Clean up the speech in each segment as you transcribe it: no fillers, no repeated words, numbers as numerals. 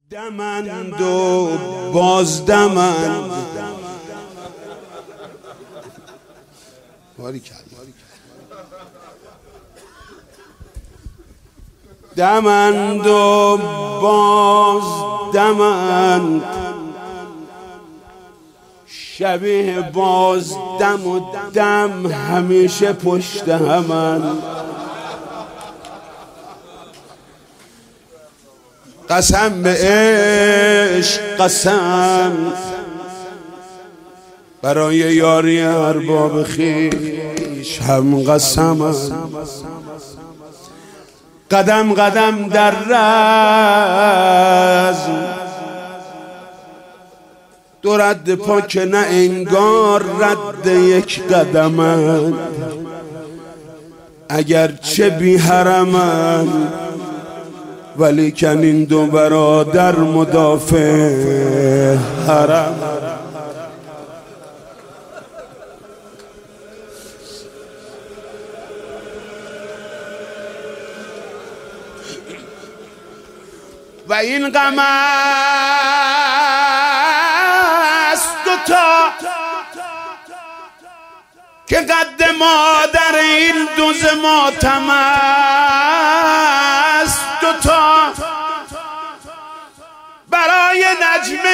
دمند و بازدمند دمند و بازدمند شبیه بازدم و دم همیشه پشت همند. قسم به عشق قسم برای یاری ارباب خویش هم قسمم. قدم قدم در رزم دو رد پا که نه انگار رد یک قدمن، اگرچه بی حرمن ولیکن این دو برادر مدافع حرم. و این غم است دوتا که قد مادر این دوز ماتم است دوتا. برای نجمه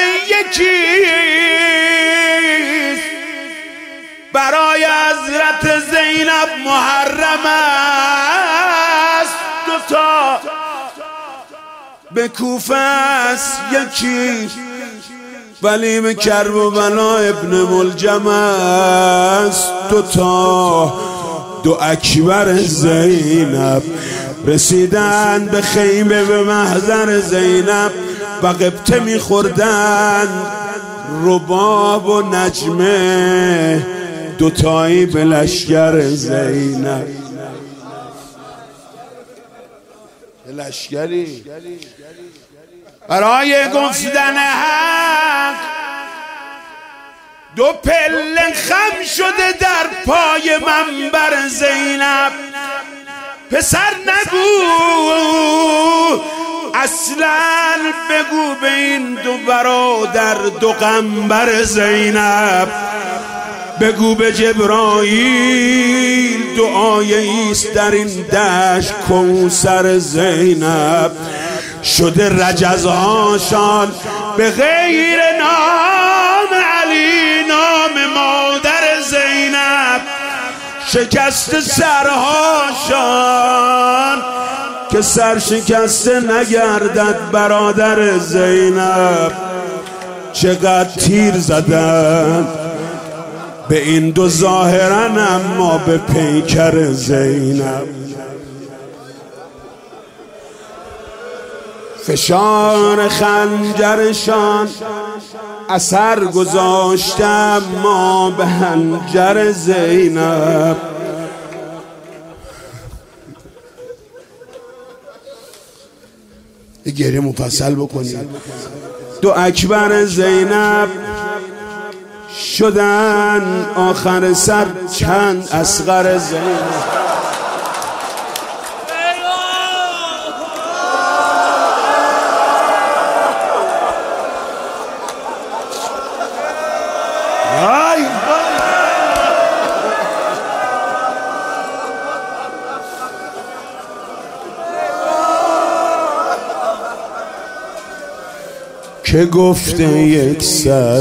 یکیست، برای حضرت زینب محرم است دوتا. به کوفه است یکی ولی به کربلا ابن ملجم است دوتا. دو اکبر زینب رسیدن به خیمه به محضر زینب و قبطه میخوردن رباب و نجمه دوتایی به لشگر زینب. لشگری برای گفتن حق دو پله خم شده در پای منبر زینب. پسر نگو اصلا بگو به این دو برادر دو غمبر زینب. بگو به جبرائیل دعای است در این دشت کوثر زینب. شده رجزهاشان به غیر نام علی نام مادر زینب. شکست سرهاشان که سر شکسته نگردد برادر زینب. چقدر تیر زدن به این دو ظاهرن اما به پیکر زینب. فشار خنجرشان اثر گذاشته اما به حنجر زینب. گریه مفصل بکنید. دو اکبر زینب شدن آخر سر چند اصغر زینب. که گفته یک سر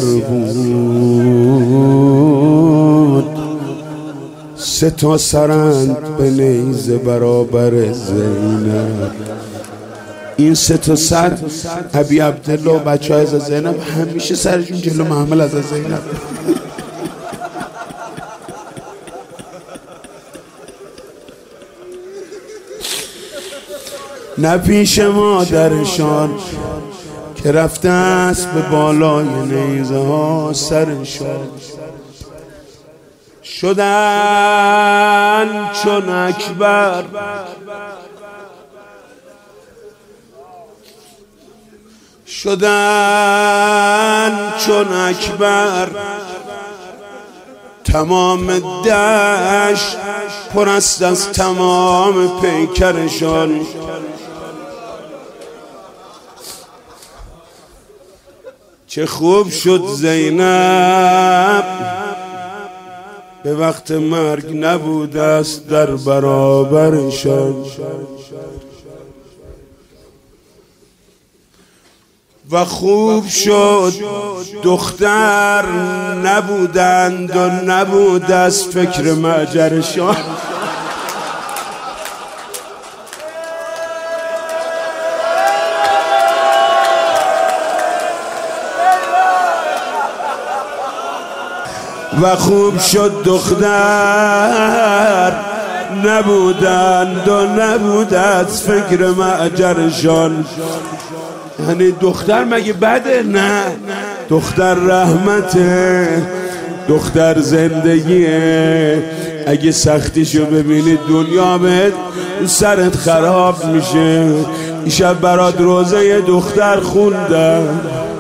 بود سه تا سرند به نیزه برابر زینب. این سه تا سر ابی عبدالله و بچه های از زینب همیشه سرشون جلو محمل از زینب. نه پیش مادرشان که رفته است به بالای نیزه ها سرشان. شدن چون اکبر شدن چون اکبر. تمام دشت پر است از تمام پیکرشان. چه خوب شد زینب به وقت مرگ نبود است در برابرشان، و خوب شد دختر نبودند و نبود از فکر معجرشان. و خوب شد دختر نبودند و نبود از فکر معجرشان. یعنی دختر مگه بده؟ نه، دختر رحمته، دختر زندگیه. اگه سختیشو ببینی دنیا بهت سرت خراب میشه. این شب برات روزه دختر خوندم.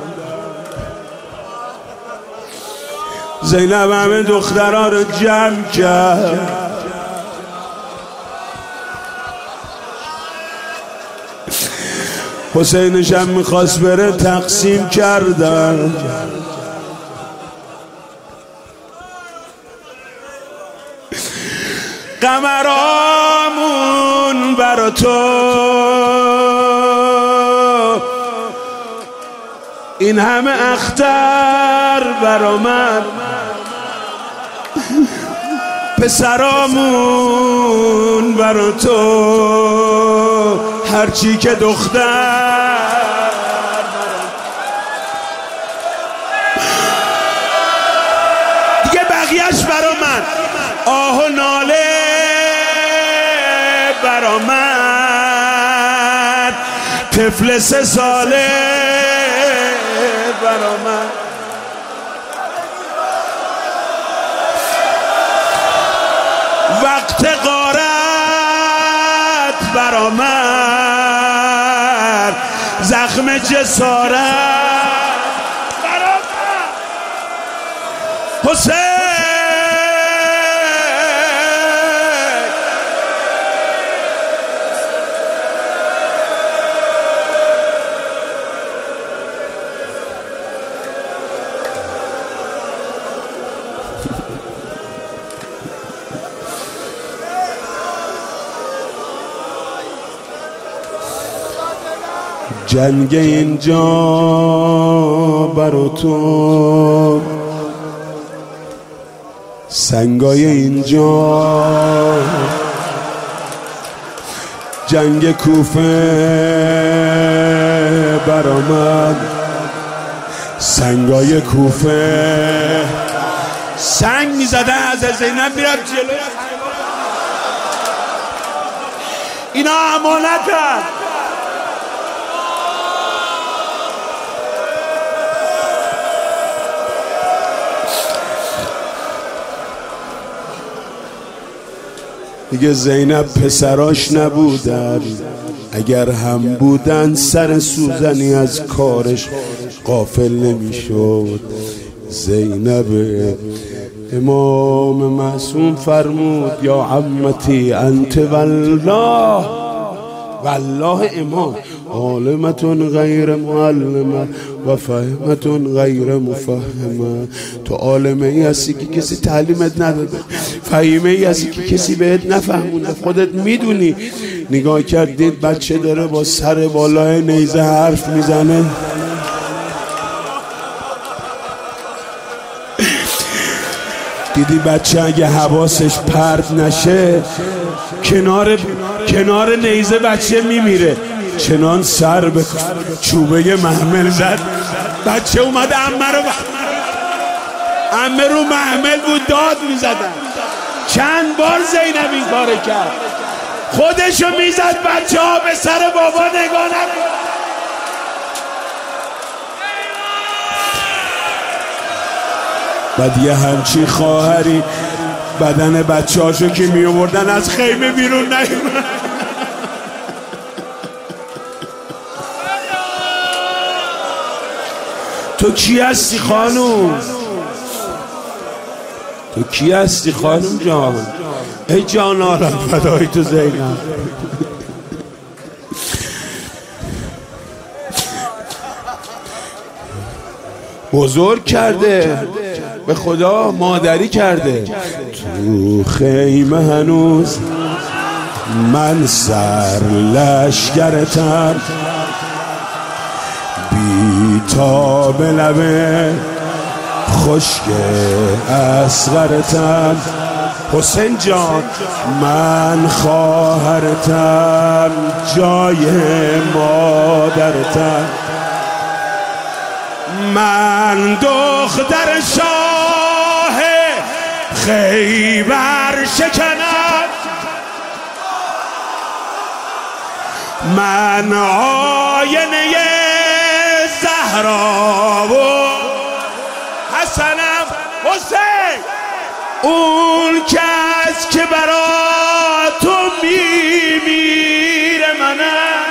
زینب همه دخترها رو جمع کرد، حسینش هم میخواست بره تقسیم کردن. قمرامون برا تو این همه اختر برا من، پسرامون برا تو هرچی که دختر. دیگه بقیهش برا من، آه و ناله برا من، طفل 3 ساله برا من، وقت غارت برا من، زخم جسارت برا من، حسین. جنگ اینجا برا تو، سنگای اینجا، جنگ کوفه برا من، سنگای کوفه. سنگ میزده از زینب میرم جلو، اینا امانتن. دیگه زینب پسراش نبودن، اگر هم بودن سر سوزنی از کارش غافل نمیشد. زینب امام معصوم فرمود یا عمتی انت والله، والله امام عالمتون غیر معلمه و فهمتون غیر مفهمه. تو عالمه ای هستی که کسی تعلیمت نداده، فهیمه ای هستی که کسی بهت نفهمونه، خودت میدونی. نگاه کردید بچه داره با سر بالای نیزه حرف میزنه، دیدی بچه اگه حواسش پرت نشه کنار نیزه بچه میمیره. چنان سر به چوبه محمل زد، بچه اومد عمه رو محمل بود داد میزدن. چند بار زینب این کار کرد، خودشو میزد، بچه ها به سر بابا نگاه نکن. بعد یه همچی خواهری بدن بچه هاشو که می آوردن از خیمه بیرون نیومد. تو کی هستی خانوم؟ تو کی هستی خانوم جان؟ ای جانارم فدای تو زینب. بزرگ کرده، به خدا مادری کرده. تو خیمه هنوز من سر لشکرتم، بی تاب لبه خشک اصغرتم. حسین جان من خواهرتم، جای مادرتم. من دختر شاه خیبر شکنم، من آینه زهرا و حسنم. حسین اون کس که برا تو میمیره منم.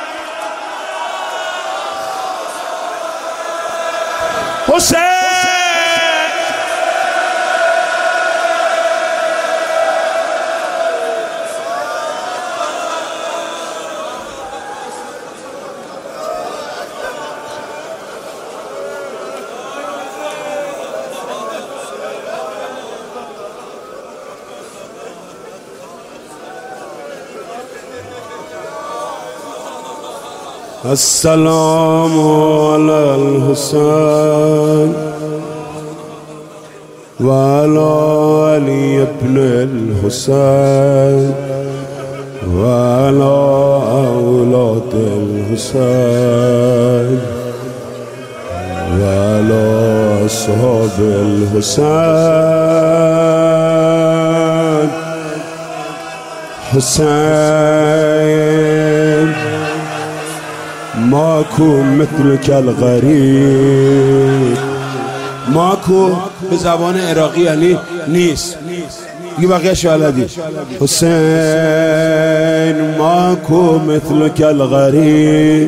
حسین السلام علی الحسین و علی علی ابن الحسین و علی اولاد الحسین و علی اصحاب الحسین. حسین ماکو مثلک الغریب. ماکو به زبان عراقی یعنی نیست، دیگه بقیه‌شو بلدی. حسین ماکو مثلک الغریب.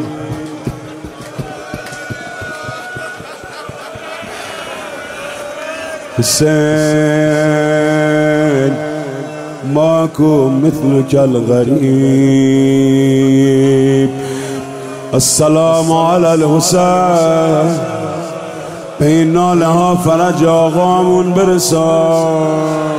حسین ماکو مثلک الغریب. السلام علی الحسین، به این ناله ها فرج آقامون برسان.